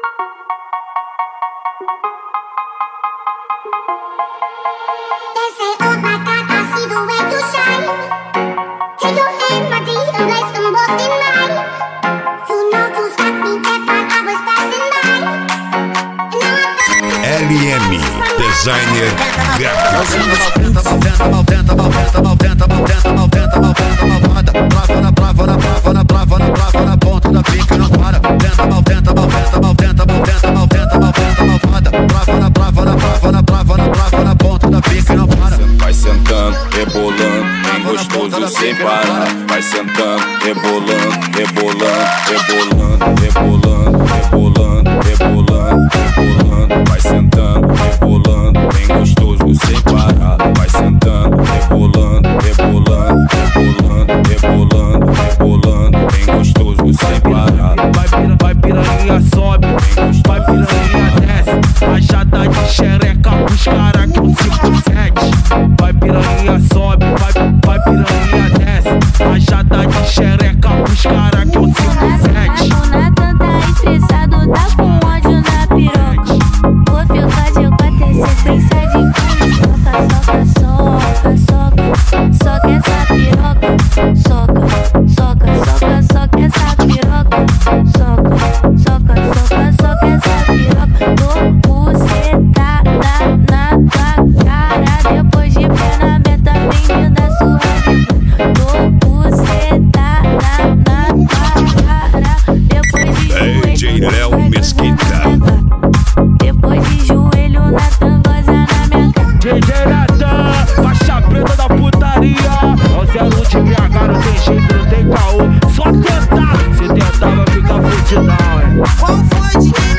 LM Designer Gráfico. Trava na ponta da pica e não para. Tenta na ponta da pica e não para. Vai sentando, rebolando, bem gostoso sem parar. Vai sentando, rebolando, rebolando, rebolando, rebolando, rebolando, rebolando, rebolando. Vai sentando, rebolando, bem gostoso sem parar. Vai sentando, rebolando, rebolando, rebolando, rebolando, rebolando, bem gostoso sem parar. Vai piranha sobe, vai piranha desce. Rajada de xereca pros cara que eu 5-7. Vai piranha sobe, vai piranha desce. Rajada de xereca pros cara que eu 5-7. Nathan tá estressado, tá com ódio na piroca. Vou ficar de 4 sequência de soca essa piroca. Soca essa piroca. Soca essa piroca. Tô bucetada na tua cara. Depois de pé na meta, bem-vinda à sua vida. Tô bucetada na tua cara. Depois de DJ Léo Mesquita. Depois de joelho na tangosa na minha cara. DJ Nathan, faixa preta da putaria. Ó 01 de BH, não tem jeito, não tem caô. Só tentar, se tentar vai ficar fudidão, Qual foi, dinheiro?